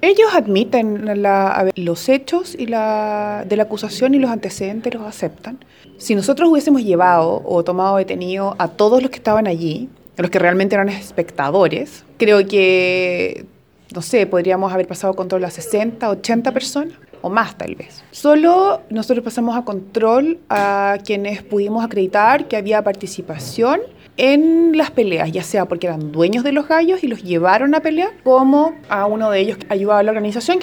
Ellos admiten los hechos de la acusación y los antecedentes los aceptan. Si nosotros hubiésemos llevado o tomado detenido a todos los que estaban allí, a los que realmente eran espectadores, creo que, no sé, podríamos haber pasado control a 60, 80 personas o más tal vez. Solo nosotros pasamos a control a quienes pudimos acreditar que había participación en las peleas, ya sea porque eran dueños de los gallos y los llevaron a pelear, como a uno de ellos que ayudaba a la organización.